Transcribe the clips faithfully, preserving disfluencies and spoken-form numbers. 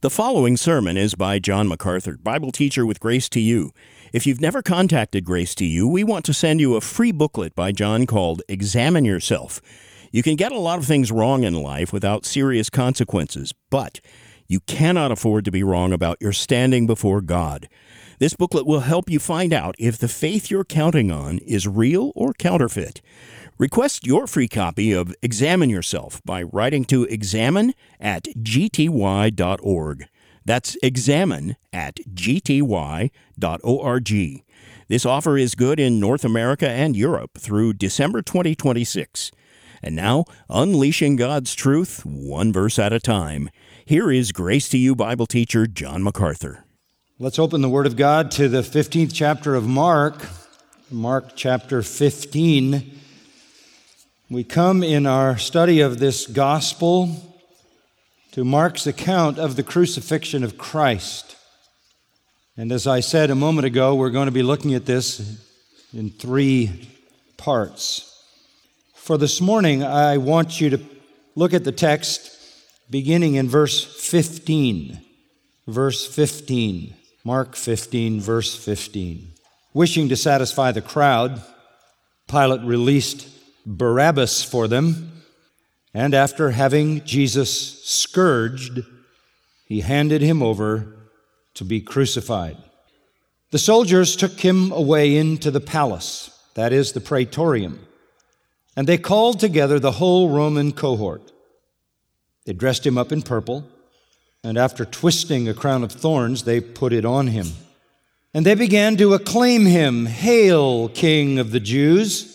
The following sermon is by John MacArthur, Bible teacher with Grace to You. If you've never contacted Grace to You, we want to send you a free booklet by John called Examine Yourself. You can get a lot of things wrong in life without serious consequences, but you cannot afford to be wrong about your standing before God. This booklet will help you find out if the faith you're counting on is real or counterfeit. Request your free copy of Examine Yourself by writing to examine at g t y dot org. That's examine at g t y dot org. This offer is good in North America and Europe through December twenty twenty-six. And now, unleashing God's truth, one verse at a time. Here is Grace to You Bible teacher John MacArthur. Let's open the Word of God to the fifteenth chapter of Mark, Mark chapter fifteen. We come in our study of this gospel to Mark's account of the crucifixion of Christ. And as I said a moment ago, we're going to be looking at this in three parts. For this morning, I want you to look at the text beginning in verse fifteen. Verse fifteen. Mark fifteen, verse fifteen. Wishing to satisfy the crowd, Pilate released Barabbas for them, and after having Jesus scourged, he handed him over to be crucified. The soldiers took him away into the palace, that is, the praetorium, and they called together the whole Roman cohort. They dressed him up in purple, and after twisting a crown of thorns, they put it on him. And they began to acclaim him, "Hail, King of the Jews!"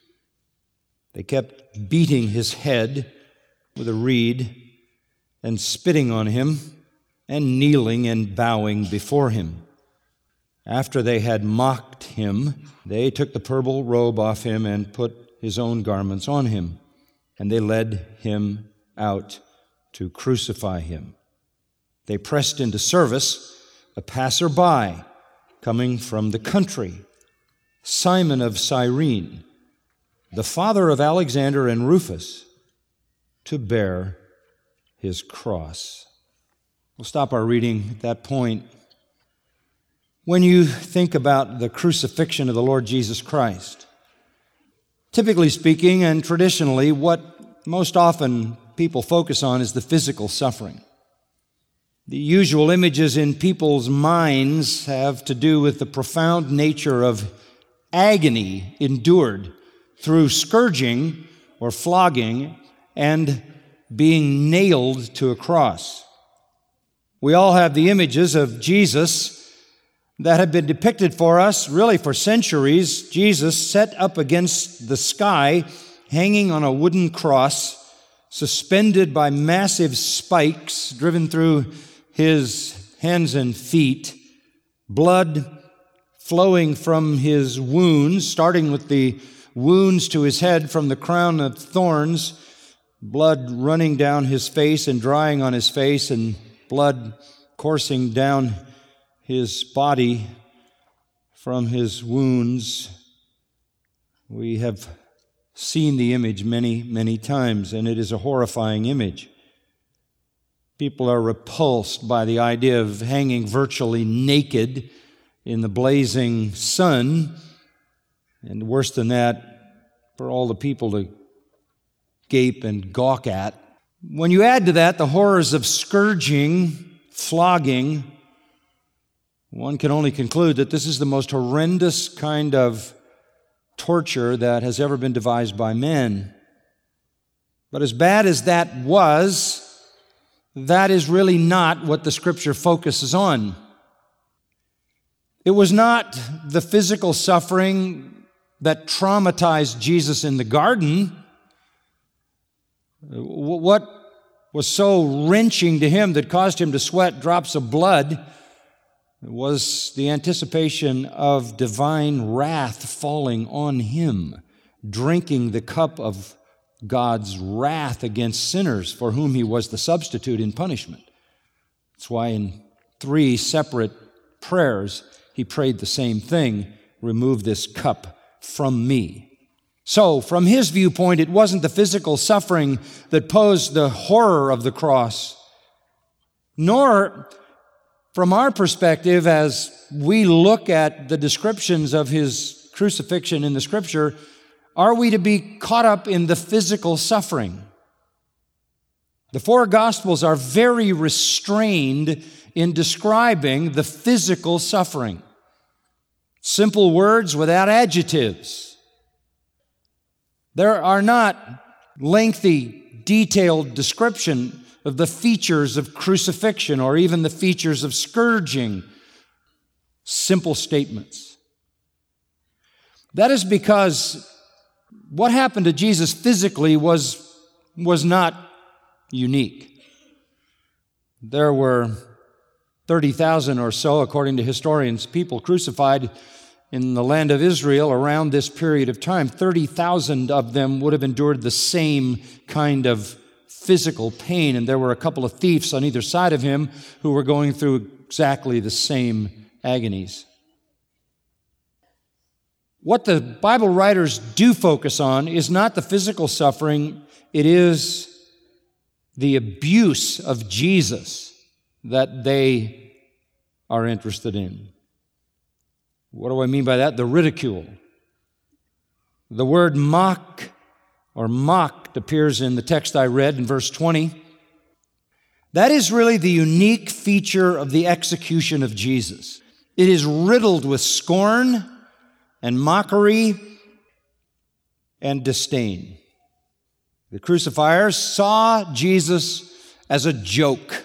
They kept beating his head with a reed and spitting on him and kneeling and bowing before him. After they had mocked him, they took the purple robe off him and put his own garments on him, and they led him out to crucify him. They pressed into service a passerby coming from the country, Simon of Cyrene, the father of Alexander and Rufus, to bear his cross. We'll stop our reading at that point. When you think about the crucifixion of the Lord Jesus Christ, typically speaking and traditionally, what most often people focus on is the physical suffering. The usual images in people's minds have to do with the profound nature of agony endured through scourging or flogging and being nailed to a cross. We all have the images of Jesus that have been depicted for us really for centuries. Jesus set up against the sky, hanging on a wooden cross, suspended by massive spikes driven through his hands and feet, blood flowing from his wounds, starting with the wounds to his head from the crown of thorns, blood running down his face and drying on his face, and blood coursing down his body from his wounds. We have seen the image many, many times, and it is a horrifying image. People are repulsed by the idea of hanging virtually naked in the blazing sun, and worse than that, for all the people to gape and gawk at. When you add to that the horrors of scourging, flogging, one can only conclude that this is the most horrendous kind of torture that has ever been devised by men. But as bad as that was, that is really not what the Scripture focuses on. It was not the physical suffering that traumatized Jesus in the garden. What was so wrenching to him that caused him to sweat drops of blood was the anticipation of divine wrath falling on him, drinking the cup of God's wrath against sinners for whom he was the substitute in punishment. That's why in three separate prayers he prayed the same thing: remove this cup from me. So, from his viewpoint, it wasn't the physical suffering that posed the horror of the cross. Nor, from our perspective, as we look at the descriptions of his crucifixion in the Scripture, are we to be caught up in the physical suffering. The four Gospels are very restrained in describing the physical suffering. Simple words without adjectives. There are not lengthy, detailed description of the features of crucifixion or even the features of scourging. Simple statements. That is because what happened to Jesus physically was, was not unique. There were thirty thousand or so, according to historians, people crucified in the land of Israel around this period of time. thirty thousand of them would have endured the same kind of physical pain, and there were a couple of thieves on either side of him who were going through exactly the same agonies. What the Bible writers do focus on is not the physical suffering, it is the abuse of Jesus that they are interested in. What do I mean by that? The ridicule. The word mock or mocked appears in the text I read in verse twenty. That is really the unique feature of the execution of Jesus. It is riddled with scorn and mockery and disdain. The crucifiers saw Jesus as a joke.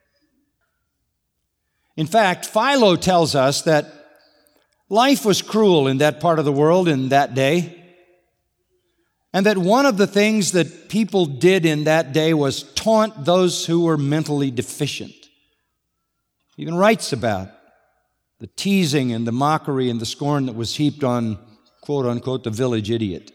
In fact, Philo tells us that life was cruel in that part of the world in that day, and that one of the things that people did in that day was taunt those who were mentally deficient. He even writes about the teasing and the mockery and the scorn that was heaped on, quote unquote, the village idiot.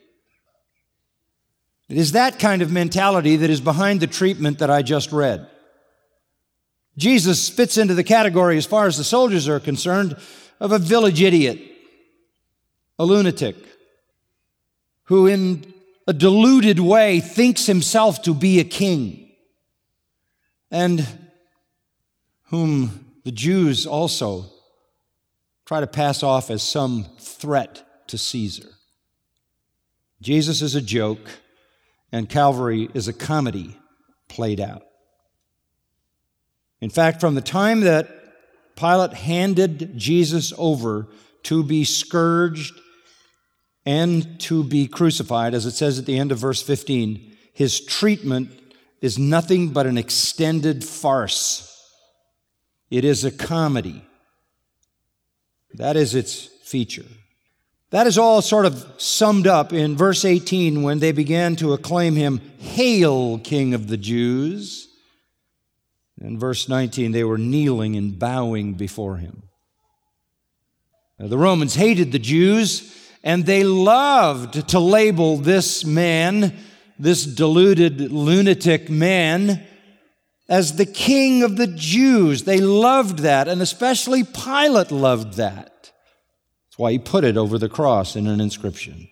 It is that kind of mentality that is behind the treatment that I just read. Jesus fits into the category, as far as the soldiers are concerned, of a village idiot, a lunatic, who in a deluded way thinks himself to be a king, and whom the Jews also try to pass off as some threat to Caesar. Jesus is a joke, and Calvary is a comedy played out. In fact, from the time that Pilate handed Jesus over to be scourged and to be crucified, as it says at the end of verse fifteen, his treatment is nothing but an extended farce. It is a comedy. That is its feature. That is all sort of summed up in verse eighteen when they began to acclaim him, "Hail, King of the Jews." In verse nineteen, they were kneeling and bowing before him. Now, the Romans hated the Jews, and they loved to label this man, this deluded lunatic man, as the King of the Jews. They loved that, and especially Pilate loved that. That's why he put it over the cross in an inscription.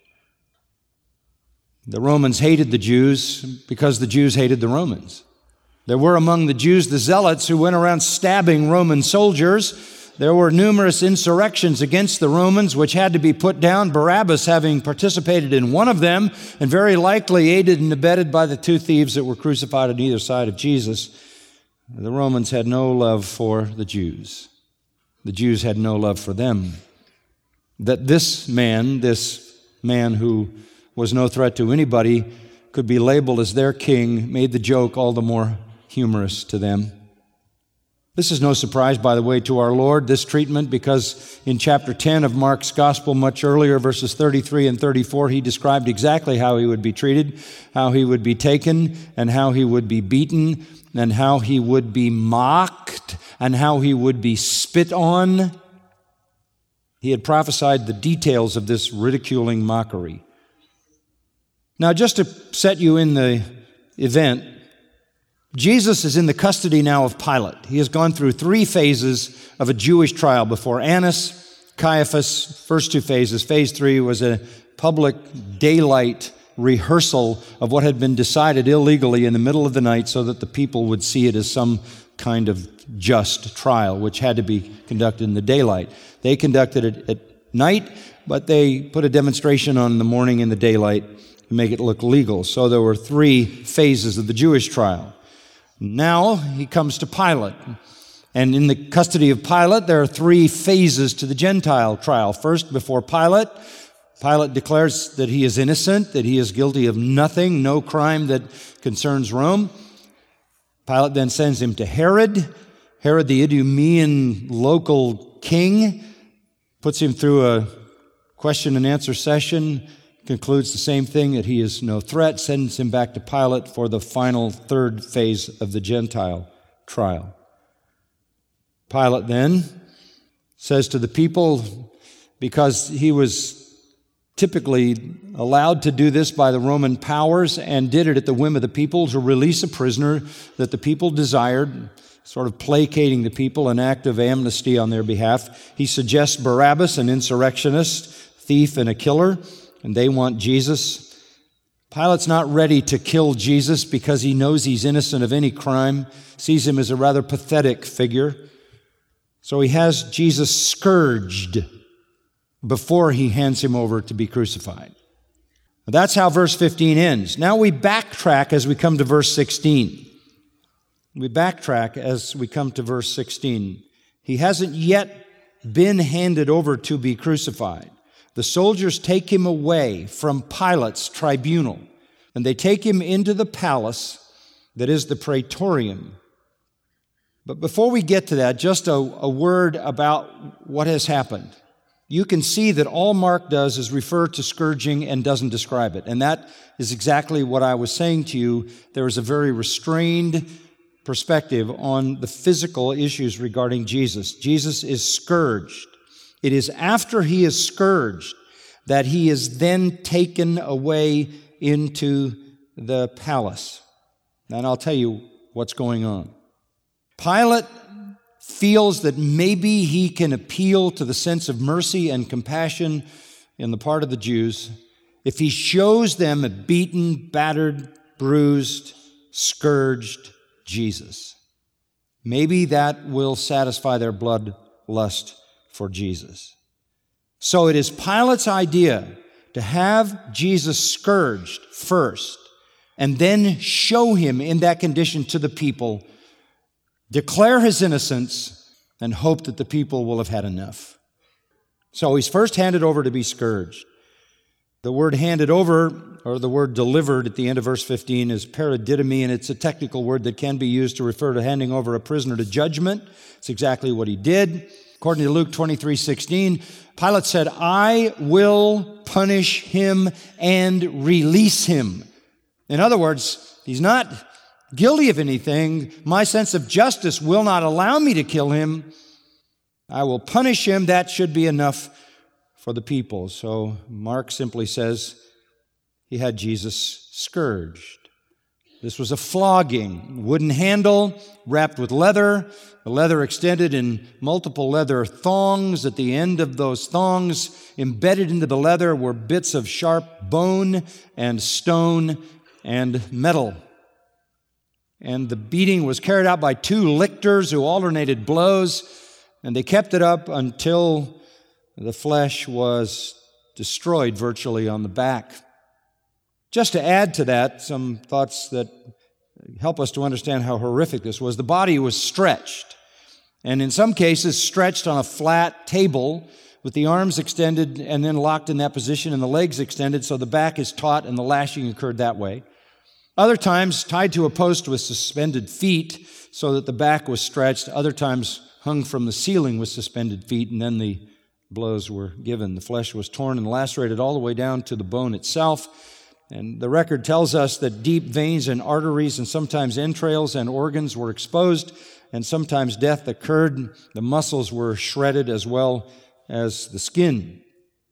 The Romans hated the Jews because the Jews hated the Romans. There were among the Jews the zealots who went around stabbing Roman soldiers. There were numerous insurrections against the Romans which had to be put down, Barabbas having participated in one of them, and very likely aided and abetted by the two thieves that were crucified on either side of Jesus. The Romans had no love for the Jews. The Jews had no love for them. That this man, this man who was no threat to anybody, could be labeled as their king made the joke all the more humorous to them. This is no surprise, by the way, to our Lord, this treatment, because in chapter ten of Mark's Gospel, much earlier, verses thirty-three and thirty-four, he described exactly how he would be treated, how he would be taken, and how he would be beaten, and how he would be mocked, and how he would be spit on. He had prophesied the details of this ridiculing mockery. Now, just to set you in the event, Jesus is in the custody now of Pilate. He has gone through three phases of a Jewish trial before Annas, Caiaphas, first two phases. Phase three was a public daylight rehearsal of what had been decided illegally in the middle of the night so that the people would see it as some kind of just trial, which had to be conducted in the daylight. They conducted it at night, but they put a demonstration on in the morning in the daylight to make it look legal. So there were three phases of the Jewish trial. Now he comes to Pilate. And in the custody of Pilate, there are three phases to the Gentile trial. First, before Pilate, Pilate declares that he is innocent, that he is guilty of nothing, no crime that concerns Rome. Pilate then sends him to Herod. Herod, the Idumean local king, puts him through a question and answer session, concludes the same thing, that he is no threat, sends him back to Pilate for the final third phase of the Gentile trial. Pilate then says to the people, because he was typically allowed to do this by the Roman powers and did it at the whim of the people to release a prisoner that the people desired, sort of placating the people, an act of amnesty on their behalf. He suggests Barabbas, an insurrectionist, thief, and a killer, and they want Jesus. Pilate's not ready to kill Jesus because he knows he's innocent of any crime, sees him as a rather pathetic figure. So he has Jesus scourged before he hands him over to be crucified. That's how verse fifteen ends. Now we backtrack as we come to verse sixteen. We backtrack as we come to verse sixteen. He hasn't yet been handed over to be crucified. The soldiers take him away from Pilate's tribunal, and they take him into the palace that is the Praetorium. But before we get to that, just a, a word about what has happened. You can see that all Mark does is refer to scourging and doesn't describe it. And that is exactly what I was saying to you. There is a very restrained perspective on the physical issues regarding Jesus. Jesus is scourged. It is after he is scourged that he is then taken away into the palace. And I'll tell you what's going on. Pilate feels that maybe he can appeal to the sense of mercy and compassion in the part of the Jews if he shows them a beaten, battered, bruised, scourged Jesus. Maybe that will satisfy their bloodlust for Jesus. So it is Pilate's idea to have Jesus scourged first and then show him in that condition to the people, declare his innocence, and hope that the people will have had enough. So he's first handed over to be scourged. The word handed over, or the word delivered at the end of verse fifteen, is paradidomi, and it's a technical word that can be used to refer to handing over a prisoner to judgment. It's exactly what he did. According to Luke twenty-three sixteen, Pilate said, "I will punish him and release him." In other words, he's not guilty of anything. My sense of justice will not allow me to kill him. I will punish him. That should be enough for the people. So Mark simply says he had Jesus scourged. This was a flogging, wooden handle wrapped with leather, the leather extended in multiple leather thongs. At the end of those thongs, embedded into the leather, were bits of sharp bone and stone and metal. And the beating was carried out by two lictors who alternated blows, and they kept it up until the flesh was destroyed virtually on the back. Just to add to that, some thoughts that help us to understand how horrific this was. The body was stretched, and in some cases stretched on a flat table with the arms extended and then locked in that position and the legs extended so the back is taut and the lashing occurred that way. Other times tied to a post with suspended feet so that the back was stretched. Other times hung from the ceiling with suspended feet, and then the blows were given. The flesh was torn and lacerated all the way down to the bone itself. And the record tells us that deep veins and arteries and sometimes entrails and organs were exposed, and sometimes death occurred. The muscles were shredded as well as the skin.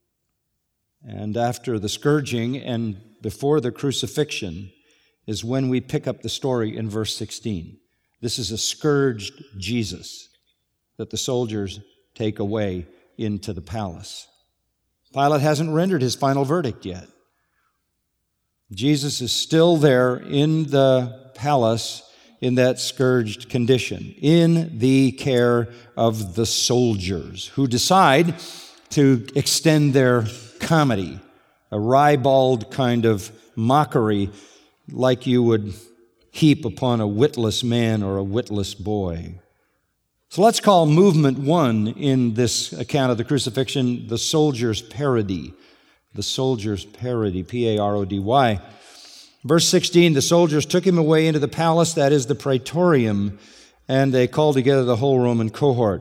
And after the scourging and before the crucifixion is when we pick up the story in verse sixteen. This is a scourged Jesus that the soldiers take away into the palace. Pilate hasn't rendered his final verdict yet. Jesus is still there in the palace in that scourged condition, in the care of the soldiers who decide to extend their comedy, a ribald kind of mockery like you would heap upon a witless man or a witless boy. So let's call movement one in this account of the crucifixion the soldier's parody. The soldier's parody, P A R O D Y. Verse sixteen, the soldiers took him away into the palace, that is the praetorium, and they called together the whole Roman cohort.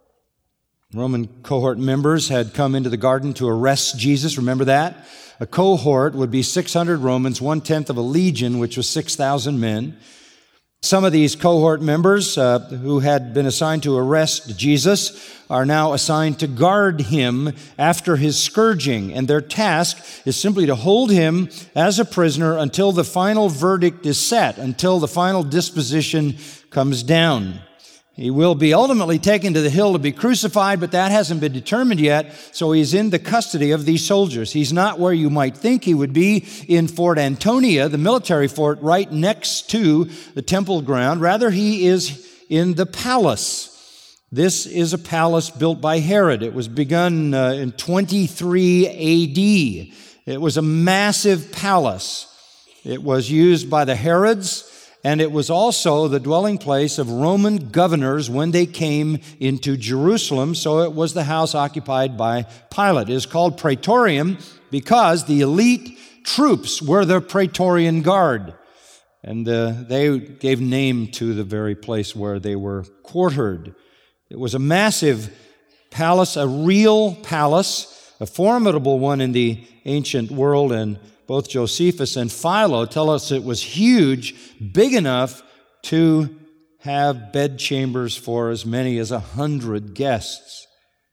Roman cohort members had come into the garden to arrest Jesus. Remember that? A cohort would be six hundred Romans, one-tenth of a legion, which was six thousand men. Some of these cohort members uh, who had been assigned to arrest Jesus are now assigned to guard him after his scourging, and their task is simply to hold him as a prisoner until the final verdict is set, until the final disposition comes down. He will be ultimately taken to the hill to be crucified, but that hasn't been determined yet, so he's in the custody of these soldiers. He's not where you might think he would be in Fort Antonia, the military fort right next to the temple ground. Rather, he is in the palace. This is a palace built by Herod. It was begun uh, in twenty-three A D. It was a massive palace. It was used by the Herods, and it was also the dwelling place of Roman governors when they came into Jerusalem, so it was the house occupied by Pilate. It is called Praetorium because the elite troops were the Praetorian Guard, and uh, they gave name to the very place where they were quartered. It was a massive palace, a real palace, a formidable one in the ancient world, and both Josephus and Philo tell us it was huge, big enough to have bedchambers for as many as a hundred guests.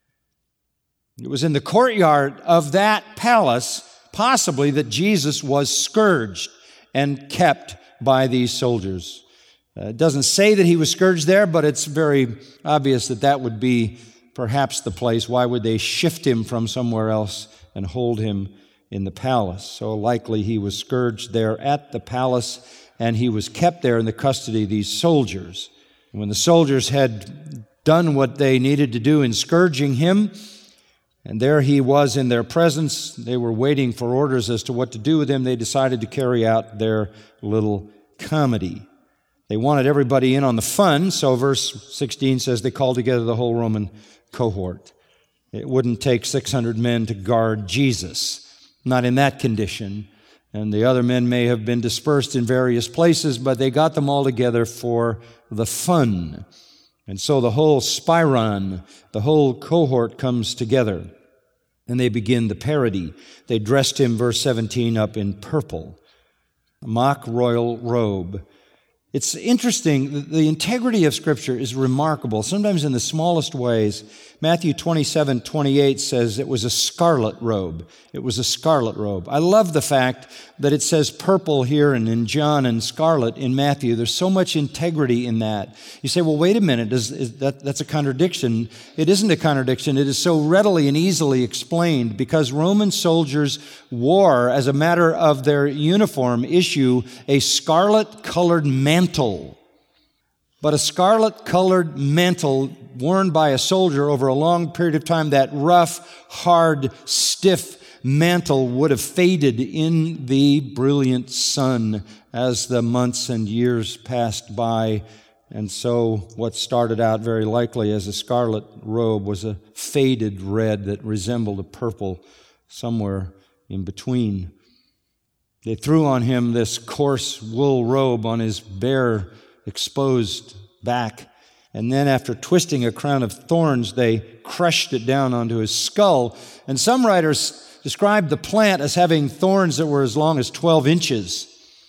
It was in the courtyard of that palace, possibly, that Jesus was scourged and kept by these soldiers. Uh, it doesn't say that he was scourged there, but it's very obvious that that would be perhaps the place. Why would they shift him from somewhere else and hold him in the palace? So likely he was scourged there at the palace, and he was kept there in the custody of these soldiers. And when the soldiers had done what they needed to do in scourging him, and there he was in their presence, they were waiting for orders as to what to do with him. They decided to carry out their little comedy. They wanted everybody in on the fun, so verse sixteen says they called together the whole Roman cohort. It wouldn't take six hundred men to guard Jesus, not in that condition. And the other men may have been dispersed in various places, but they got them all together for the fun. And so the whole spiron, the whole cohort comes together, and they begin the parody. They dressed him, verse seventeen, up in purple, a mock royal robe. It's interesting, the integrity of Scripture is remarkable, sometimes in the smallest ways. Matthew twenty-seven twenty-eight says it was a scarlet robe. It was a scarlet robe. I love the fact that it says purple here and in John and scarlet in Matthew. There's so much integrity in that. You say, well, wait a minute, is, is that, that's a contradiction. It isn't a contradiction. It is so readily and easily explained because Roman soldiers wore, as a matter of their uniform issue, a scarlet-colored mantle. But a scarlet-colored mantle worn by a soldier over a long period of time, that rough, hard, stiff mantle would have faded in the brilliant sun as the months and years passed by. And so what started out very likely as a scarlet robe was a faded red that resembled a purple somewhere in between. They threw on him this coarse wool robe on his bare, exposed back. And then after twisting a crown of thorns, they crushed it down onto his skull. And some writers described the plant as having thorns that were as long as twelve inches.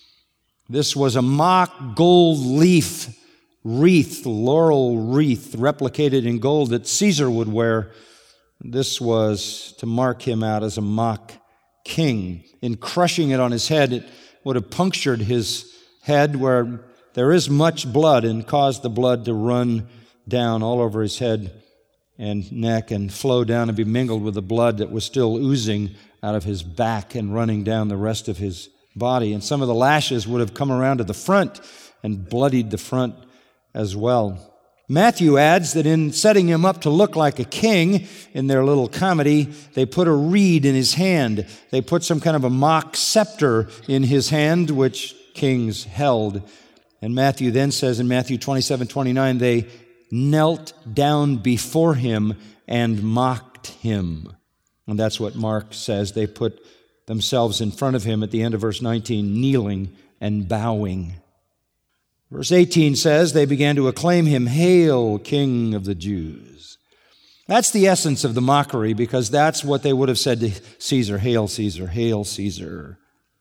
This was a mock gold leaf wreath, laurel wreath, replicated in gold that Caesar would wear. This was to mark him out as a mock king. In crushing it on his head, it would have punctured his head where there is much blood and caused the blood to run down all over his head and neck and flow down and be mingled with the blood that was still oozing out of his back and running down the rest of his body. And some of the lashes would have come around to the front and bloodied the front as well. Matthew adds that in setting him up to look like a king in their little comedy, they put a reed in his hand. They put some kind of a mock scepter in his hand, which kings held. And Matthew then says in Matthew twenty-seven twenty-nine, they knelt down before him and mocked him. And that's what Mark says. They put themselves in front of him at the end of verse nineteen, kneeling and bowing. Verse eighteen says, they began to acclaim him, "Hail, King of the Jews." That's the essence of the mockery, because that's what they would have said to Caesar, "Hail, Caesar, hail, Caesar."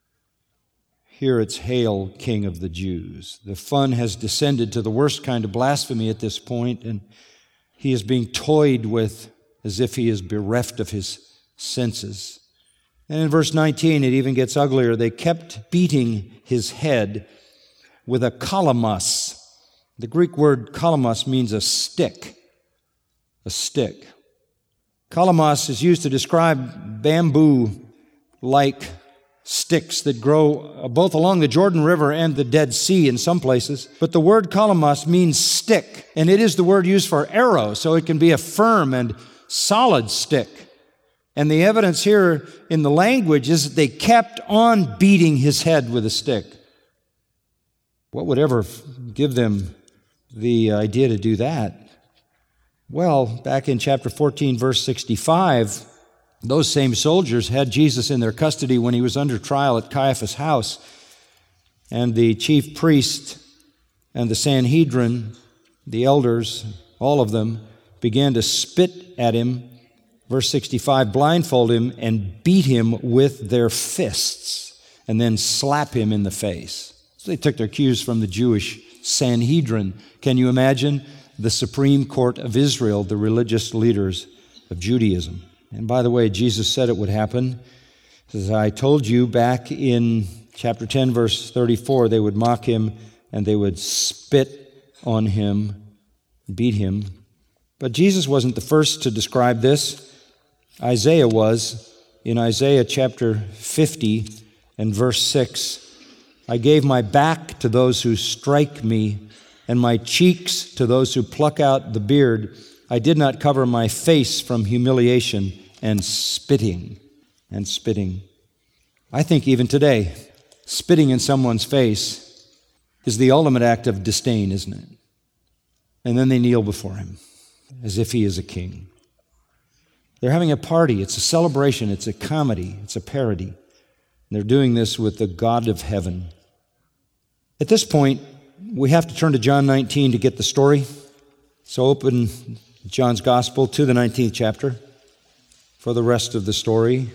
Here it's, "Hail, King of the Jews." The fun has descended to the worst kind of blasphemy at this point, and he is being toyed with as if he is bereft of his senses. And in verse nineteen, it even gets uglier. They kept beating his head with a kalamos. The Greek word kalamos means a stick. A stick. Kalamos is used to describe bamboo-like sticks that grow both along the Jordan River and the Dead Sea in some places. But the word kalamos means stick, and it is the word used for arrow, so it can be a firm and solid stick. And the evidence here in the language is that they kept on beating his head with a stick. What would ever give them the idea to do that? Well, back in chapter fourteen, verse sixty-five, those same soldiers had Jesus in their custody when he was under trial at Caiaphas' house. And the chief priest and the Sanhedrin, the elders, all of them, began to spit at him, verse sixty-five, blindfold him and beat him with their fists, and then slap him in the face. So they took their cues from the Jewish Sanhedrin. Can you imagine? The Supreme Court of Israel, the religious leaders of Judaism. And by the way, Jesus said it would happen. As I told you back in chapter ten, verse thirty-four, they would mock him and they would spit on him, beat him. But Jesus wasn't the first to describe this. Isaiah was. In Isaiah chapter fifty and verse six, "I gave my back to those who strike me, and my cheeks to those who pluck out the beard. I did not cover my face from humiliation and spitting." And spitting. I think even today, spitting in someone's face is the ultimate act of disdain, isn't it? And then they kneel before him as if he is a king. They're having a party. It's a celebration. It's a comedy. It's a parody. And they're doing this with the God of heaven. At this point, we have to turn to John nineteen to get the story. So open John's Gospel to the nineteenth chapter for the rest of the story.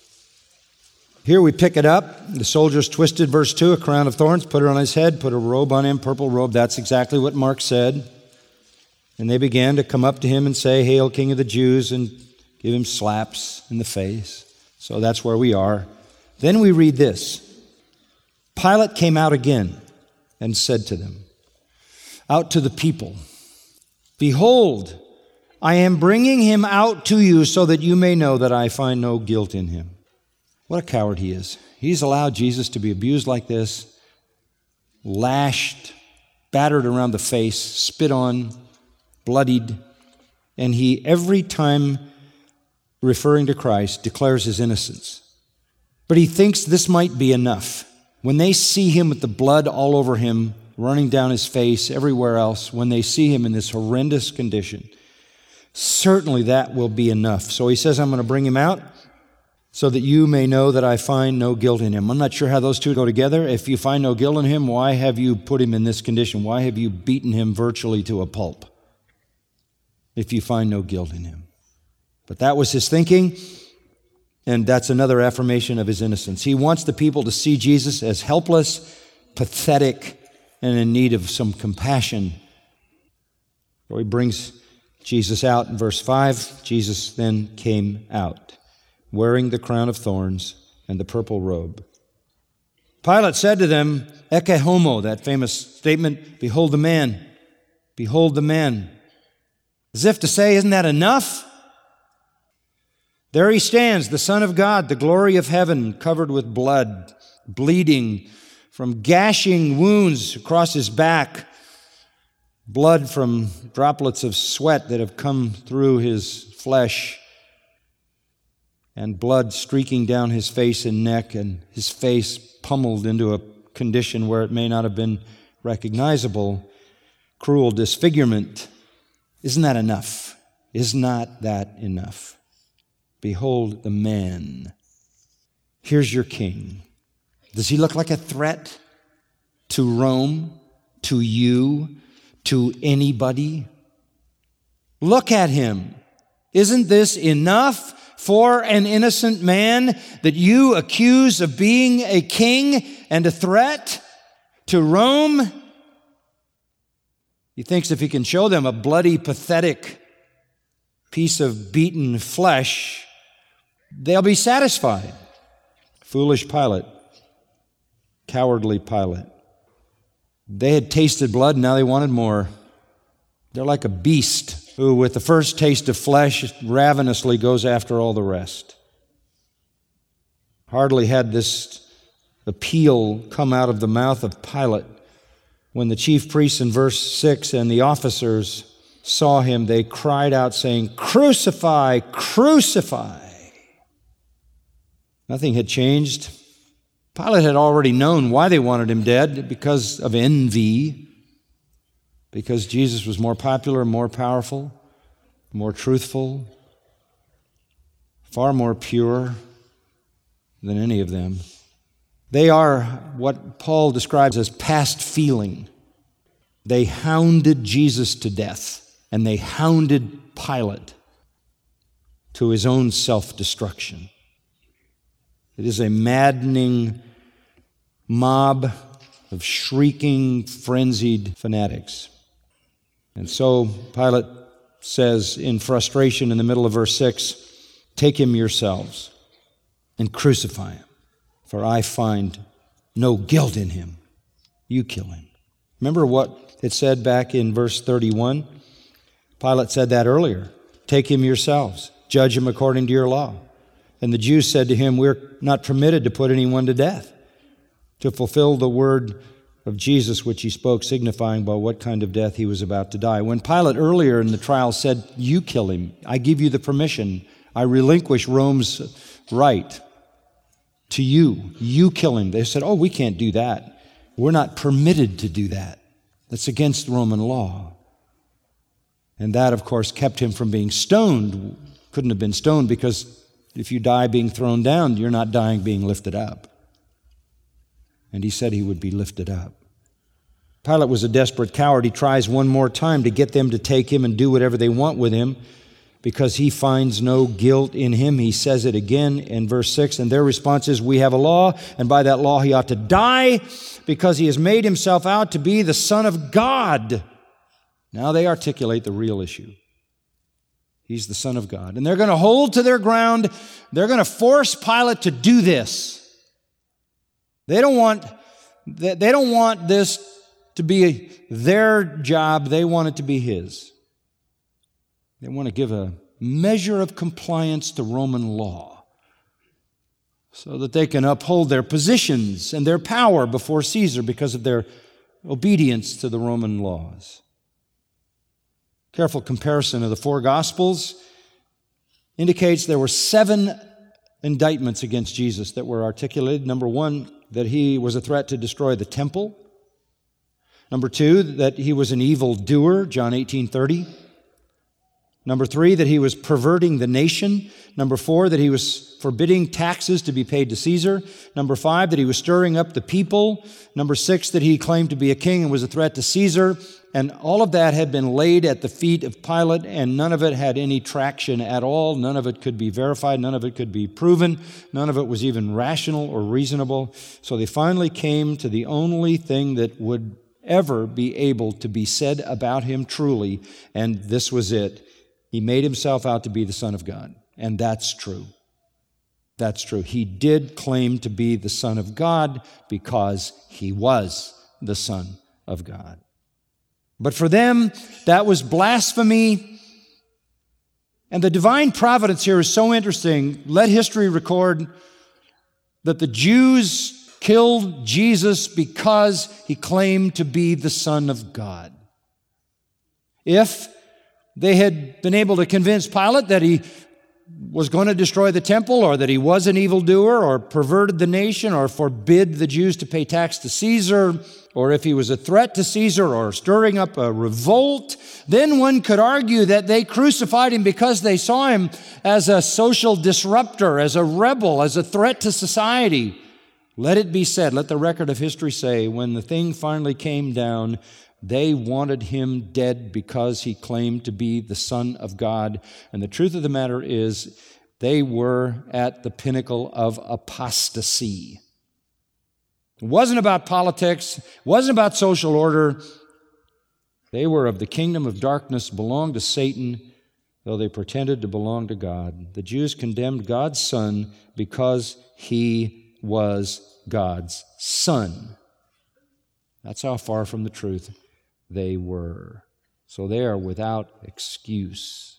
Here we pick it up. The soldiers twisted, verse two, a crown of thorns, put it on his head, put a robe on him, purple robe. That's exactly what Mark said. And they began to come up to him and say, "Hail, King of the Jews," and give him slaps in the face. So that's where we are. Then we read this. Pilate came out again and said to them, out to the people, "Behold, I am bringing him out to you so that you may know that I find no guilt in him." What a coward he is. He's allowed Jesus to be abused like this, lashed, battered around the face, spit on, bloodied, and he, every time referring to Christ, declares his innocence. But he thinks this might be enough. When they see him with the blood all over him, running down his face, everywhere else, when they see him in this horrendous condition, certainly that will be enough. So he says, "I'm going to bring him out so that you may know that I find no guilt in him." I'm not sure how those two go together. If you find no guilt in him, why have you put him in this condition? Why have you beaten him virtually to a pulp? If you find no guilt in him. But that was his thinking. And that's another affirmation of his innocence. He wants the people to see Jesus as helpless, pathetic, and in need of some compassion. So he brings Jesus out in verse five. Jesus then came out, wearing the crown of thorns and the purple robe. Pilate said to them, "Ecce homo," that famous statement, "Behold the man, behold the man." As if to say, isn't that enough? There he stands, the Son of God, the glory of heaven, covered with blood, bleeding from gashing wounds across his back, blood from droplets of sweat that have come through his flesh, and blood streaking down his face and neck, and his face pummeled into a condition where it may not have been recognizable. Cruel disfigurement. Isn't that enough? Is not that enough? Behold the man. Here's your king. Does he look like a threat to Rome, to you, to anybody? Look at him. Isn't this enough for an innocent man that you accuse of being a king and a threat to Rome? He thinks if he can show them a bloody, pathetic piece of beaten flesh, they'll be satisfied. Foolish Pilate. Cowardly Pilate. They had tasted blood, and now they wanted more. They're like a beast who, with the first taste of flesh, ravenously goes after all the rest. Hardly had this appeal come out of the mouth of Pilate when the chief priests in verse six and the officers saw him, they cried out saying, "Crucify, crucify." Nothing had changed. Pilate had already known why they wanted him dead, because of envy, because Jesus was more popular, more powerful, more truthful, far more pure than any of them. They are what Paul describes as past feeling. They hounded Jesus to death, and they hounded Pilate to his own self-destruction. It is a maddening mob of shrieking, frenzied fanatics. And so Pilate says in frustration in the middle of verse six, "Take him yourselves and crucify him, for I find no guilt in him. You kill him." Remember what it said back in verse thirty-one? Pilate said that earlier. "Take him yourselves, judge him according to your law." And the Jews said to him, "We're not permitted to put anyone to death," to fulfill the word of Jesus which he spoke, signifying by what kind of death he was about to die. When Pilate earlier in the trial said, "You kill him, I give you the permission, I relinquish Rome's right to you, you kill him," they said, "Oh, we can't do that. We're not permitted to do that. That's against Roman law." And that, of course, kept him from being stoned. Couldn't have been stoned because if you die being thrown down, you're not dying being lifted up. And he said he would be lifted up. Pilate was a desperate coward. He tries one more time to get them to take him and do whatever they want with him because he finds no guilt in him. He says it again in verse six, and their response is, "We have a law, and by that law he ought to die because he has made himself out to be the Son of God." Now they articulate the real issue. He's the Son of God. And they're going to hold to their ground. They're going to force Pilate to do this. They don't want, they don't want this to be their job. They want it to be his. They want to give a measure of compliance to Roman law so that they can uphold their positions and their power before Caesar because of their obedience to the Roman laws. Careful comparison of the four Gospels indicates there were seven indictments against Jesus that were articulated. Number one, that he was a threat to destroy the temple. Number two, that he was an evil doer, John eighteen thirty. Number three, that he was perverting the nation. Number four, that he was forbidding taxes to be paid to Caesar. Number five, that he was stirring up the people. Number six, that he claimed to be a king and was a threat to Caesar. And all of that had been laid at the feet of Pilate, and none of it had any traction at all. None of it could be verified. None of it could be proven. None of it was even rational or reasonable. So they finally came to the only thing that would ever be able to be said about him truly, and this was it. He made himself out to be the Son of God, and that's true. That's true. He did claim to be the Son of God because he was the Son of God. But for them, that was blasphemy. And the divine providence here is so interesting. Let history record that the Jews killed Jesus because he claimed to be the Son of God. If they had been able to convince Pilate that he was going to destroy the temple, or that he was an evildoer, or perverted the nation, or forbid the Jews to pay tax to Caesar, or if he was a threat to Caesar, or stirring up a revolt, then one could argue that they crucified him because they saw him as a social disruptor, as a rebel, as a threat to society. Let it be said, let the record of history say, when the thing finally came down, they wanted him dead because he claimed to be the Son of God. And the truth of the matter is, they were at the pinnacle of apostasy. It wasn't about politics. It wasn't about social order. They were of the kingdom of darkness, belonged to Satan, though they pretended to belong to God. The Jews condemned God's Son because he was God's Son. That's how far from the truth they were. So they are without excuse.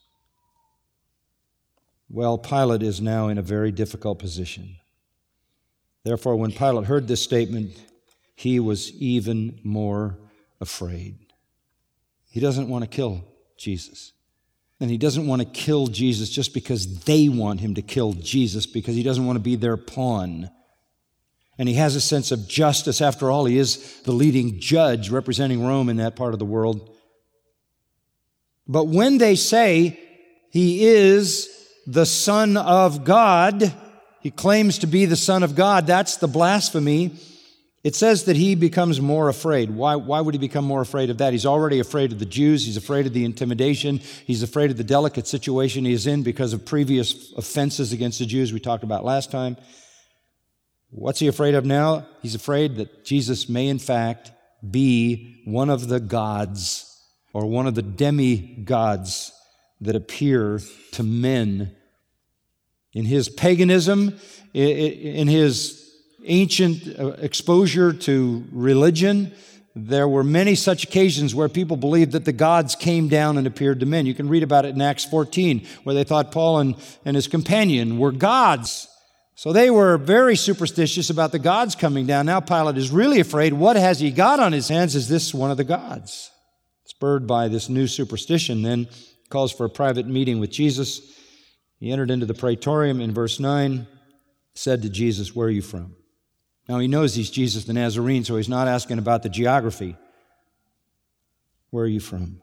Well, Pilate is now in a very difficult position. Therefore, when Pilate heard this statement, he was even more afraid. He doesn't want to kill Jesus. And he doesn't want to kill Jesus just because they want him to kill Jesus, because he doesn't want to be their pawn. And he has a sense of justice. After all, he is the leading judge representing Rome in that part of the world. But when they say he is the Son of God, he claims to be the Son of God, that's the blasphemy. It says that he becomes more afraid. Why, why would he become more afraid of that? He's already afraid of the Jews. He's afraid of the intimidation. He's afraid of the delicate situation he is in because of previous offenses against the Jews we talked about last time. What's he afraid of now? He's afraid that Jesus may in fact be one of the gods, or one of the demigods that appear to men. In his paganism, in his ancient exposure to religion, there were many such occasions where people believed that the gods came down and appeared to men. You can read about it in Acts fourteen, where they thought Paul and, and his companion were gods. So they were very superstitious about the gods coming down. Now Pilate is really afraid. What has he got on his hands? Is this one of the gods? Spurred by this new superstition, then calls for a private meeting with Jesus. He entered into the praetorium in verse nine, said to Jesus, "Where are you from?" Now he knows he's Jesus the Nazarene, so he's not asking about the geography. Where are you from?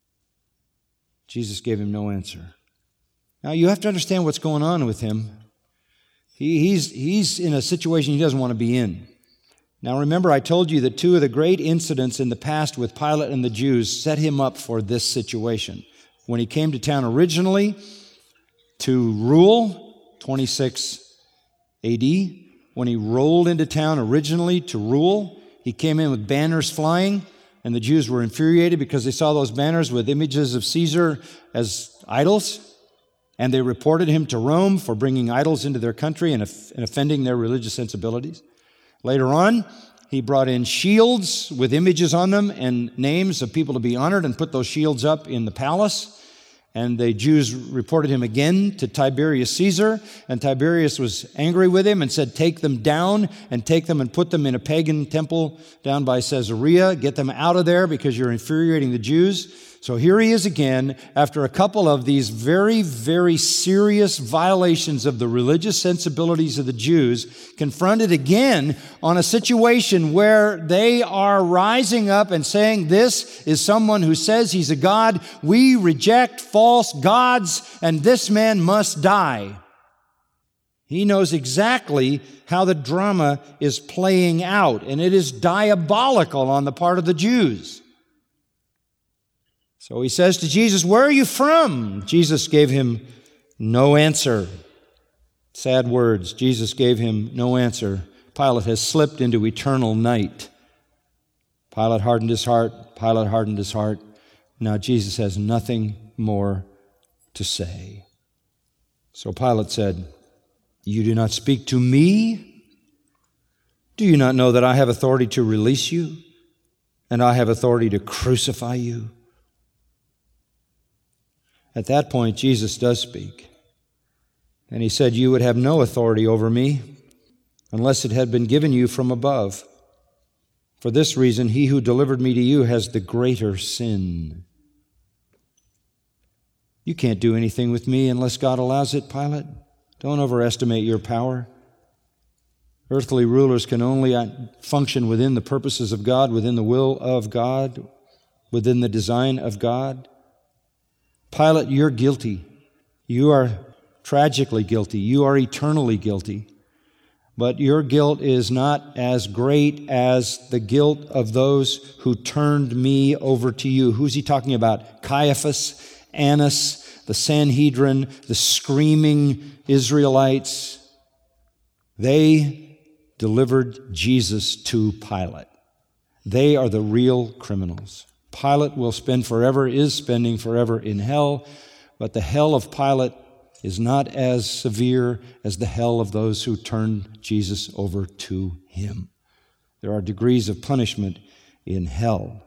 Jesus gave him no answer. Now you have to understand what's going on with him. He, he's, he's in a situation he doesn't want to be in. Now remember, I told you that two of the great incidents in the past with Pilate and the Jews set him up for this situation. When he came to town originally to rule, twenty-six A D, when he rolled into town originally to rule, he came in with banners flying, and the Jews were infuriated because they saw those banners with images of Caesar as idols. And they reported him to Rome for bringing idols into their country and, and offending their religious sensibilities. Later on, he brought in shields with images on them and names of people to be honored and put those shields up in the palace. And the Jews reported him again to Tiberius Caesar, and Tiberius was angry with him and said, "Take them down and take them and put them in a pagan temple down by Caesarea. Get them out of there because you're infuriating the Jews." So here he is again, after a couple of these very, very serious violations of the religious sensibilities of the Jews, confronted again on a situation where they are rising up and saying, "This is someone who says he's a god. We reject false gods, and this man must die." He knows exactly how the drama is playing out, and it is diabolical on the part of the Jews. So he says to Jesus, "Where are you from?" Jesus gave him no answer. Sad words. Jesus gave him no answer. Pilate has slipped into eternal night. Pilate hardened his heart. Pilate hardened his heart. Now Jesus has nothing more to say. So Pilate said, "You do not speak to me? Do you not know that I have authority to release you, and I have authority to crucify you?" At that point, Jesus does speak. And he said, "You would have no authority over me unless it had been given you from above. For this reason, he who delivered me to you has the greater sin. You can't do anything with me unless God allows it, Pilate. Don't overestimate your power. Earthly rulers can only function within the purposes of God, within the will of God, within the design of God. Pilate, you're guilty. You are tragically guilty. You are eternally guilty. But your guilt is not as great as the guilt of those who turned me over to you. Who's he talking about? Caiaphas, Annas, the Sanhedrin, the screaming Israelites. They delivered Jesus to Pilate. They are the real criminals. Pilate will spend forever, is spending forever in hell, but the hell of Pilate is not as severe as the hell of those who turned Jesus over to him. There are degrees of punishment in hell.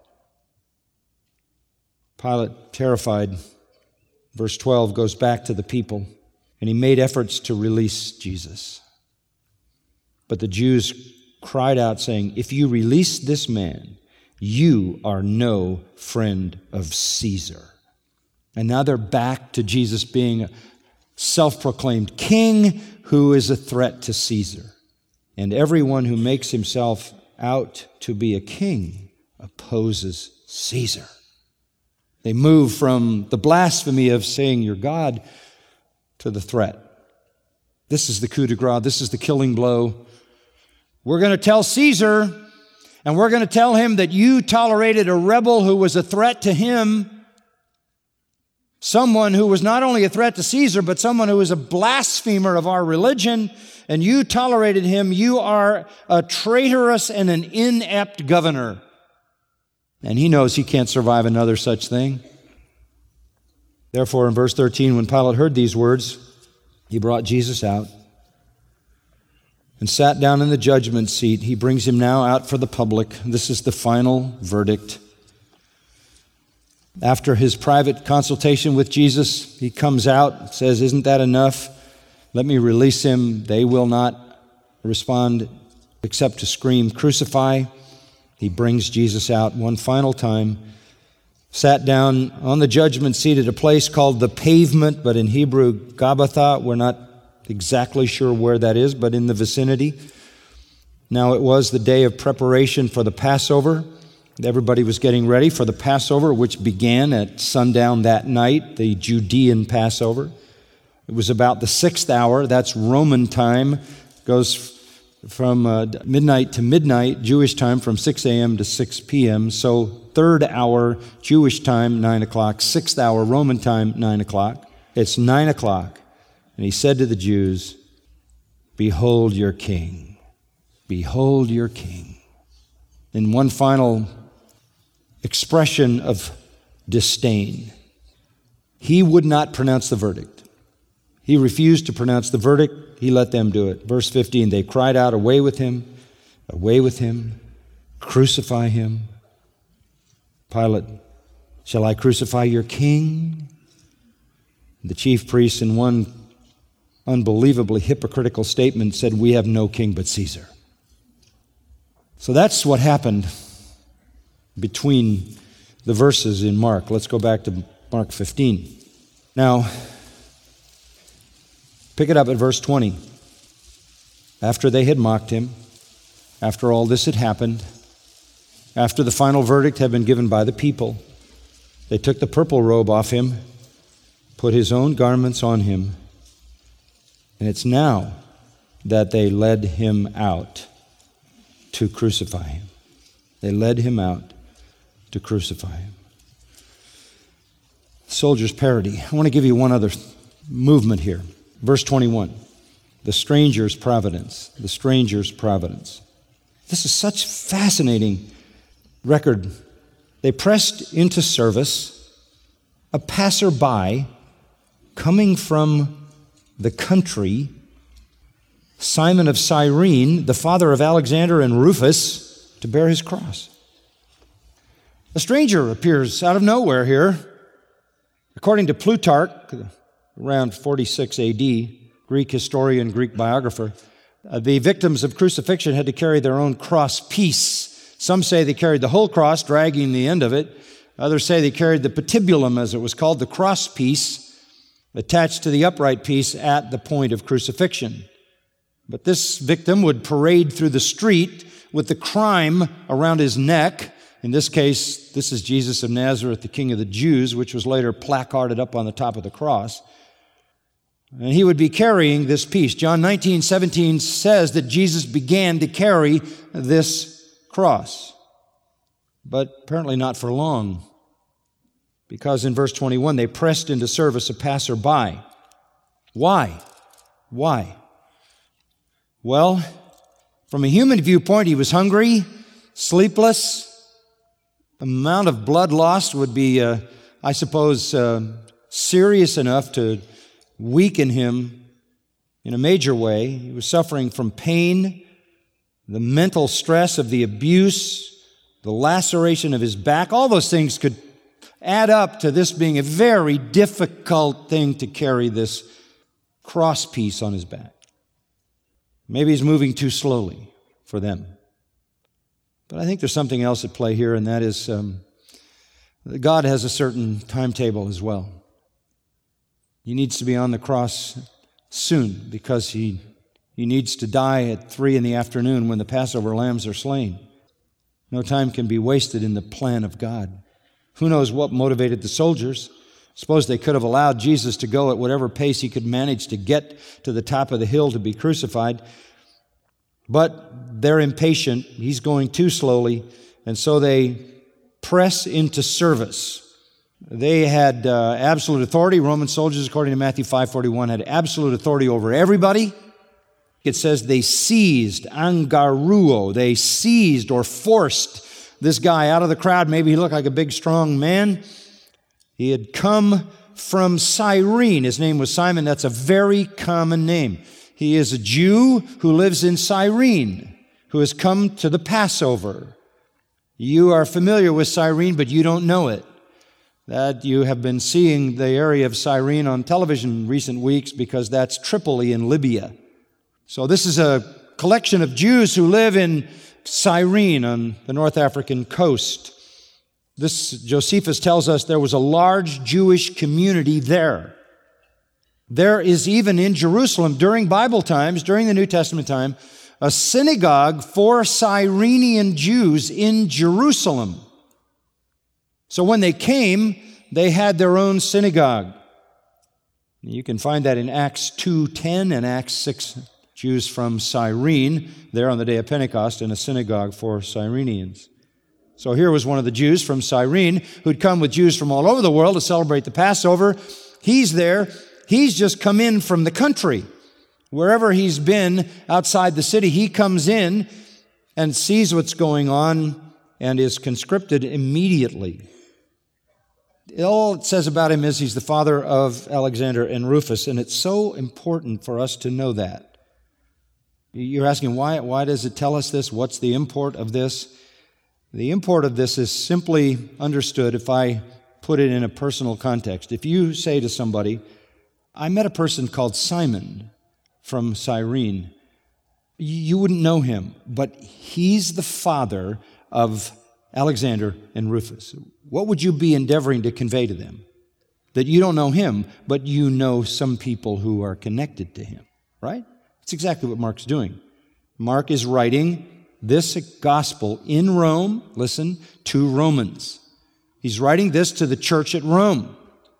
Pilate, terrified, verse twelve goes back to the people, and he made efforts to release Jesus. But the Jews cried out, saying, "If you release this man, you are no friend of Caesar." And now they're back to Jesus being a self-proclaimed king who is a threat to Caesar. And everyone who makes himself out to be a king opposes Caesar. They move from the blasphemy of saying you're God to the threat. This is the coup de grace. This is the killing blow. We're going to tell Caesar, and we're going to tell him that you tolerated a rebel who was a threat to him, someone who was not only a threat to Caesar, but someone who was a blasphemer of our religion, and you tolerated him. You are a traitorous and an inept governor. And he knows he can't survive another such thing. Therefore, in verse thirteen, when Pilate heard these words, he brought Jesus out and sat down in the judgment seat. He brings him now out for the public. This is the final verdict. After his private consultation with Jesus, he comes out, says, "Isn't that enough? Let me release him." They will not respond except to scream, "Crucify." He brings Jesus out one final time, sat down on the judgment seat at a place called the Pavement, but in Hebrew, Gabbatha. We're not exactly sure where that is, but in the vicinity. Now it was the day of preparation for the Passover. Everybody was getting ready for the Passover, which began at sundown that night, the Judean Passover. It was about the sixth hour. That's Roman time. Goes from uh, midnight to midnight, Jewish time from six a.m. to six p.m. So third hour Jewish time, nine o'clock. Sixth hour Roman time, nine o'clock. It's nine o'clock. And he said to the Jews, "Behold your king. Behold your king." In one final expression of disdain, he would not pronounce the verdict. He refused to pronounce the verdict. He let them do it. Verse fifteen, they cried out, "Away with him, away with him, crucify him." Pilate, "Shall I crucify your king?" The chief priests, in one unbelievably hypocritical statement, said, "We have no king but Caesar." So that's what happened between the verses in Mark. Let's go back to Mark fifteen. Now, pick it up at verse twenty. After they had mocked him, after all this had happened, after the final verdict had been given by the people, they took the purple robe off him, put his own garments on him, and it's now that they led him out to crucify him. They led him out to crucify him. Soldier's parody. I want to give you one other movement here. Verse twenty-one, the stranger's providence, the stranger's providence. This is such fascinating record. They pressed into service a passerby coming from the country, Simon of Cyrene, the father of Alexander and Rufus, to bear his cross. A stranger appears out of nowhere here. According to Plutarch, around forty-six A D, Greek historian, Greek biographer, Uh, the victims of crucifixion had to carry their own cross piece. Some say they carried the whole cross, dragging the end of it. Others say they carried the patibulum, as it was called, the cross piece, attached to the upright piece at the point of crucifixion. But this victim would parade through the street with the crime around his neck. In this case, this is Jesus of Nazareth, the King of the Jews, which was later placarded up on the top of the cross. And he would be carrying this piece. John nineteen seventeen says that Jesus began to carry this cross. But apparently not for long, because in verse twenty-one, they pressed into service a passerby. Why? Why? Well, from a human viewpoint, he was hungry, sleepless. The amount of blood lost would be, uh, I suppose, uh, serious enough to weaken him in a major way. He was suffering from pain, the mental stress of the abuse, the laceration of his back. All those things could add up to this being a very difficult thing to carry, this cross piece on his back. Maybe he's moving too slowly for them. But I think there's something else at play here, and that is um, that God has a certain timetable as well. He needs to be on the cross soon because he, he needs to die at three in the afternoon when the Passover lambs are slain. No time can be wasted in the plan of God. Who knows what motivated the soldiers? Suppose they could have allowed Jesus to go at whatever pace he could manage to get to the top of the hill to be crucified. But they're impatient. He's going too slowly, and so they press into service. They had uh, absolute authority. Roman soldiers, according to Matthew five forty-one, had absolute authority over everybody. It says they seized, angaruo, they seized or forced this guy out of the crowd. Maybe he looked like a big, strong man. He had come from Cyrene. His name was Simon. That's a very common name. He is a Jew who lives in Cyrene, who has come to the Passover. You are familiar with Cyrene, but you don't know it. That you have been seeing the area of Cyrene on television in recent weeks because that's Tripoli in Libya. So this is a collection of Jews who live in Cyrene on the North African coast. This, Josephus tells us, there was a large Jewish community there. There is even in Jerusalem, during Bible times, during the New Testament time, a synagogue for Cyrenian Jews in Jerusalem. So when they came, they had their own synagogue. You can find that in Acts two ten and Acts six. Jews from Cyrene, there on the day of Pentecost, in a synagogue for Cyrenians. So here was one of the Jews from Cyrene who'd come with Jews from all over the world to celebrate the Passover. He's there. He's just come in from the country. Wherever he's been outside the city, he comes in and sees what's going on and is conscripted immediately. All it says about him is he's the father of Alexander and Rufus, and it's so important for us to know that. You're asking, why, why does it tell us this? What's the import of this? The import of this is simply understood if I put it in a personal context. If you say to somebody, I met a person called Simon from Cyrene, you wouldn't know him, but he's the father of Alexander and Rufus. What would you be endeavoring to convey to them? That you don't know him, but you know some people who are connected to him, right? That's exactly what Mark's doing. Mark is writing this gospel in Rome, listen, to Romans. He's writing this to the church at Rome.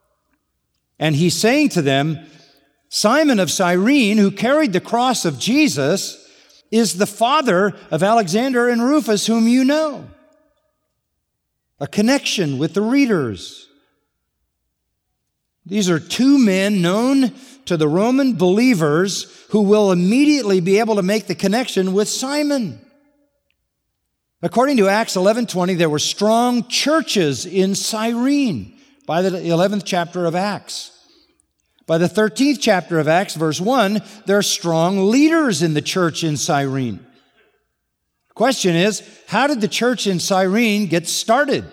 And he's saying to them, Simon of Cyrene, who carried the cross of Jesus, is the father of Alexander and Rufus, whom you know. A connection with the readers. These are two men known to the Roman believers who will immediately be able to make the connection with Simon. According to Acts eleven twenty, there were strong churches in Cyrene by the eleventh chapter of Acts. By the thirteenth chapter of Acts, verse one, there are strong leaders in the church in Cyrene. The question is, how did the church in Cyrene get started?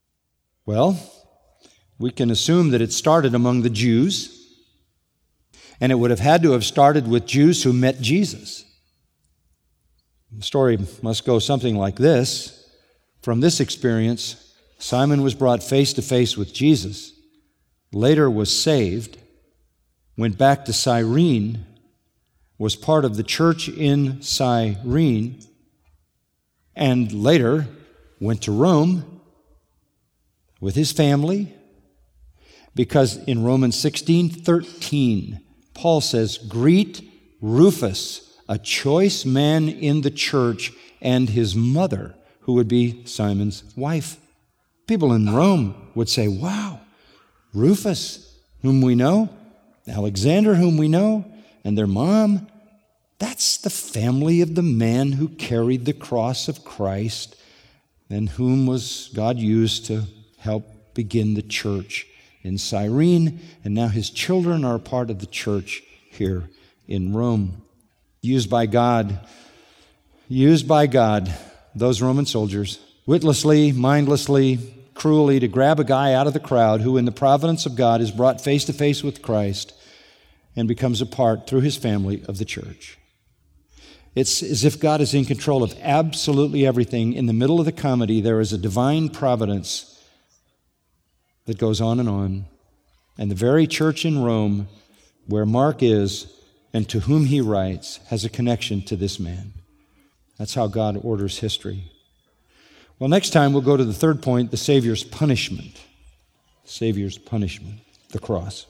Well, we can assume that it started among the Jews. And it would have had to have started with Jews who met Jesus. The story must go something like this. From this experience, Simon was brought face to face with Jesus, later was saved, went back to Cyrene, was part of the church in Cyrene, and later went to Rome with his family, because in Romans sixteen thirteen, Paul says, "Greet Rufus, a choice man in the church, and his mother," who would be Simon's wife. People in Rome would say, "Wow, Rufus, whom we know, Alexander, whom we know, and their mom, that's the family of the man who carried the cross of Christ and whom was God used to help begin the church in Cyrene, and now his children are a part of the church here in Rome." Used by God, used by God, those Roman soldiers, witlessly, mindlessly, cruelly, to grab a guy out of the crowd who in the providence of God is brought face to face with Christ and becomes a part, through his family, of the church. It's as if God is in control of absolutely everything. In the middle of the comedy, there is a divine providence that goes on and on. And the very church in Rome, where Mark is and to whom he writes, has a connection to this man. That's how God orders history. Well, next time we'll go to the third point, the Savior's punishment. Savior's punishment, the cross.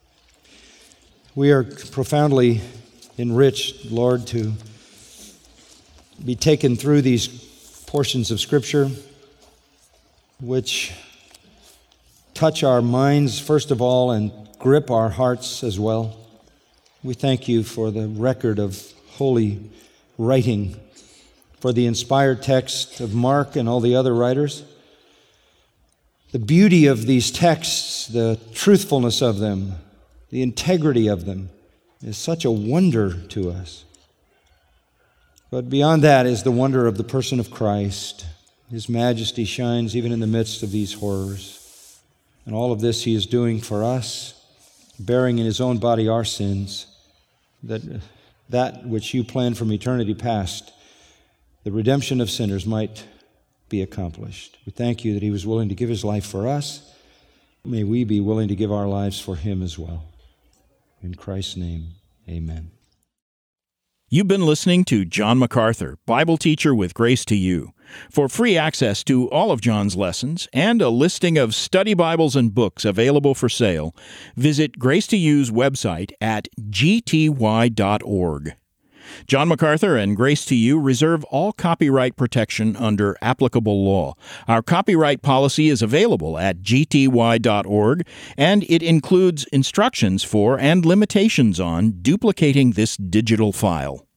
We are profoundly enriched, Lord, to be taken through these portions of Scripture which touch our minds, first of all, and grip our hearts as well. We thank you for the record of holy writing, for the inspired text of Mark and all the other writers. The beauty of these texts, the truthfulness of them, the integrity of them is such a wonder to us. But beyond that is the wonder of the person of Christ. His majesty shines even in the midst of these horrors. And all of this he is doing for us, bearing in his own body our sins, that that which you planned from eternity past, the redemption of sinners, might be accomplished. We thank you that he was willing to give his life for us. May we be willing to give our lives for him as well. In Christ's name, amen. You've been listening to John MacArthur, Bible teacher with Grace to You. For free access to all of John's lessons and a listing of study Bibles and books available for sale, visit Grace to You's website at g t y dot org. John MacArthur and Grace to You reserve all copyright protection under applicable law. Our copyright policy is available at g t y dot org, and it includes instructions for and limitations on duplicating this digital file.